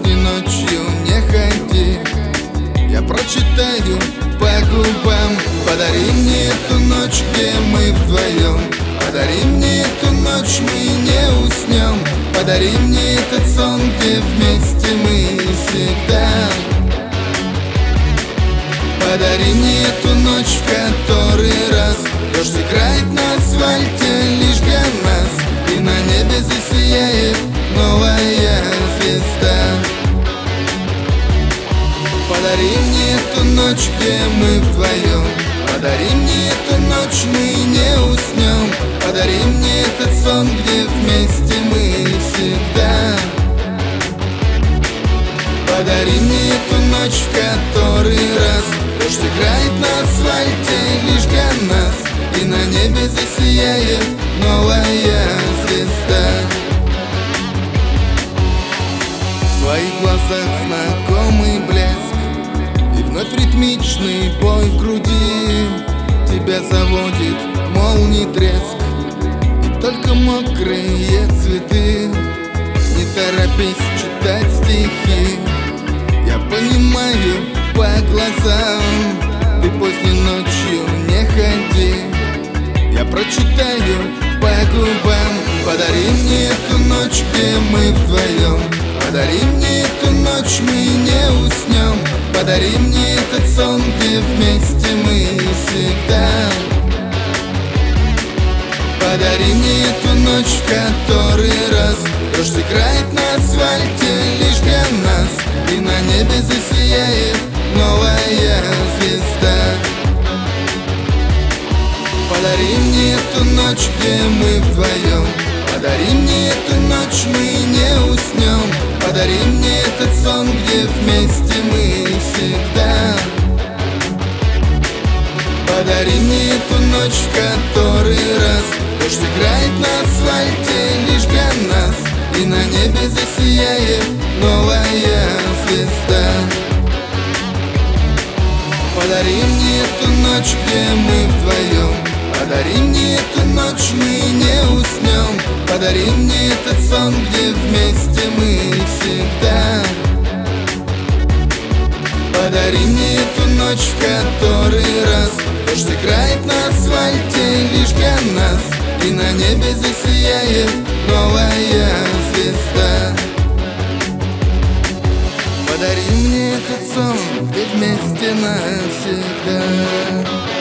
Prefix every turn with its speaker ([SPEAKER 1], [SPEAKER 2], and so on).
[SPEAKER 1] поздней ночью не ходи, я прочитаю по губам. Подари мне эту ночь, где мы вдвоем. Подари мне эту ночь, мы не уснем. Подари мне этот сон, где вместе мы всегда. Подари мне эту ночь, в который раз дождь играет на асфальте лишь для нас, и на небе засияет новая звезда. Подари мне эту ночь, где мы вдвоем. Подари мне эту ночь, мы не уснем. Подари мне этот сон, где вместе мы всегда. Подари мне эту ночь, в который раз дождь играет на асфальте лишь для нас, и на небе засияет новая звезда. В твоих глазах знакомый блеск, и вновь ритмичный бой в груди. Тебя заводит молний треск, и только мокрые цветы. Не торопись читать стихи, я понимаю по глазам. Ты поздней ночью не ходи, я прочитаю по губам. Подари мне эту ночь, где мы вдвоем. Подари мне эту ночь, мы не уснем. Подари мне этот сон, где вместе мы всегда. Подари мне эту ночь, в который раз дождь играет на асфальте лишь для нас, и на небе засияет новая звезда. Подари мне эту ночь, где мы вдвоем. Подари мне эту ночь, мы не уснем. Подари мне этот сон, где вместе мы всегда. Подари мне эту ночь, в который раз дождь играет на асфальте лишь для нас, и на небе засияет новая звезда. Подари мне эту ночь, где мы вдвоем. Подари мне эту ночь, мы не уснем. Подари мне этот сон, где вместе мы всегда. Подари мне эту ночь, в который раз дождь играет на асфальте лишь для нас, и на небе засияет новая звезда. Подари мне этот сон, где вместе навсегда.